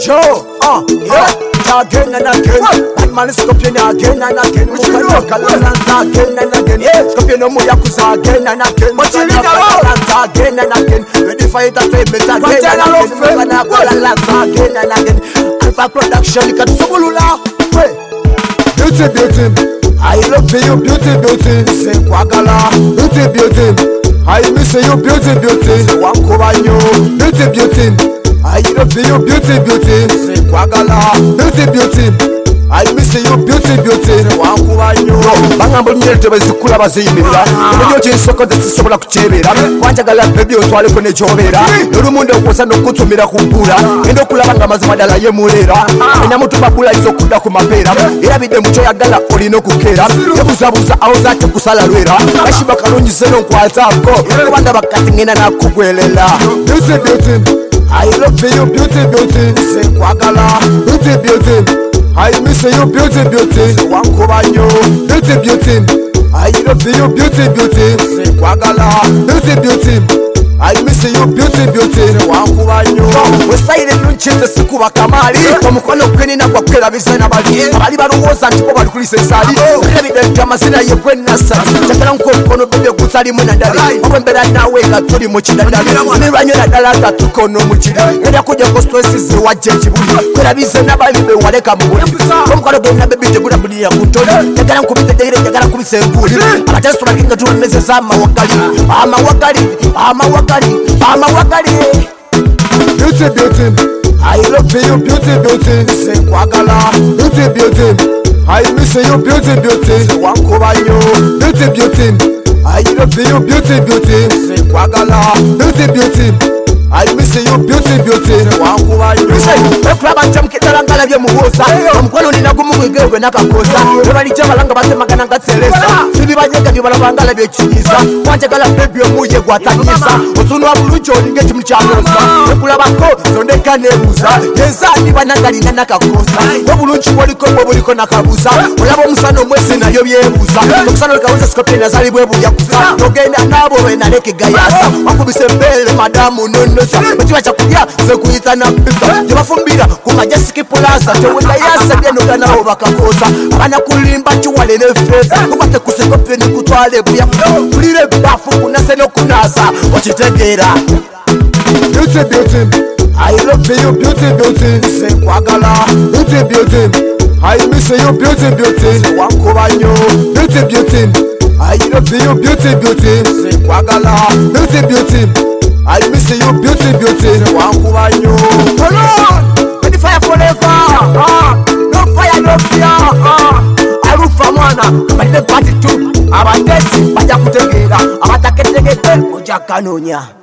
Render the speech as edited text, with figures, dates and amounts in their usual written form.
Joe, again and again. That man is Scorpion again and again. Again and again. Scorpion no more Yakuza again and again. Again and again. Ready for entertainment again and again. Alpha Production, you can Subulula. Beauty, beauty. I love you, beauty, beauty. Say Kwagala. Beauty, beauty. I miss you, beauty, beauty. Say Wankobanyo. Beauty, beauty. I love you, beauty, beauty. Say Kwagala. Beauty, beauty. I miss you, beauty, beauty. Say Wankobanyo. Bangambo nyerete bazikula baziyimirira. Ebyo kyensoko tezisobola kukyebera. Wanjagala baby otwaleko ne gyobera. N'olumunde okukosa n'okutumira ku bbula. Genda okulaba nga mazima ddala yemuleera. Ennamutuba bbula izo okudda ku mapeera. Erabidde mu kyoyagala olina okukeera. Tebuzabuza awo zaate kusala lwera. Kashiba kalungi se n'onkwataako. Kubanga bakati ngenda nakugwelela. Beauty, beauty. I love you, beauty, beauty. Say Kwagala. Beauty, beauty. I miss you, beauty, beauty. Say Wankobanyo. Beauty, beauty. I love you, beauty, beauty. Say Kwagala. Beauty, beauty. I miss you, beauty, beauty. Say Wankobanyo. Wesaire nuncheze sikuba kamali. Omukono gwene nagwa kwerabiza nabali. Abali balowooza nti bo bali kulisa ensali. Erabidde amazina ye gwenasa. Njagala nkomukono bebe gusali mu naddali. Okwembeera naawe nga tuli mu kidadali. Nirwanyola ddala nga tukono mu kiri. Ngenda kujja ku stress ze wajja ekibuli. Kwerabiza nabali be waleka mu buli. Omukono gwene bebe tegula bulira ku ntoli. Njagala nkubitegeere, njagala nkubisa enguli. Abatesi tulakinga tulumezeza amawagali. Amawakali. Beauty, beauty. I love you, beauty, beauty. Say Kwagala. Beauty, beauty. I miss you, beauty, beauty. Say Wankobanyo. Beauty, beauty. I love you, beauty, beauty. Say Kwagala. Beauty, beauty. I miss you, beauty, beauty. Say Wankobanyo. Okulaba ntamukitala ngalabye mubuuza. Omukwano nina gumugwegewe nakakosa. Webalijja balanga batemagana nga Teresa. Sibibanyega byebalaba ngalabye ekinyiza. Wanjagala baby omuye gwatanyiza. Otunula bulungi olinga ekimu kyamusa. Okulabako zondeka nebuuza. Yenzaani banangalina nakakosa. Obulungi bwoliko bwe buliko nakabuuza. Olaba omusana omwezi nayo byebuuza. Okusana olekawuza Scorpion azalibwe bulyakusa. Togenda naabo wenaleke gayasa. Wakubise mbele madamu nonosa. Ekiba kyakulya ze kuyita na pizza. Gyebafumbira ku Majestic Plaza. Tewegayasa byenoganawo bakakosa. Abana kulimba kiwale ne feza. Kukwate ku Scorpion kutwale buyakusa. Kulire ebbafu kunase n'okunaaza. Okitegeera. Beauty, beauty. I love you, beauty, beauty. Say Kwagala. Beauty, beauty. I miss you, beauty, beauty. Say Wankobanyo. Beauty, beauty. I love you, beauty, beauty. Say Kwagala. Beauty, beauty. I miss you, beauty, beauty. Say Wankobanyo. Hold on. Ready fire forever. No fire, no fear. Arufa mwana. Bali party 2. Abatesi bajja kutegeera. Abataketegete ojja kanonya.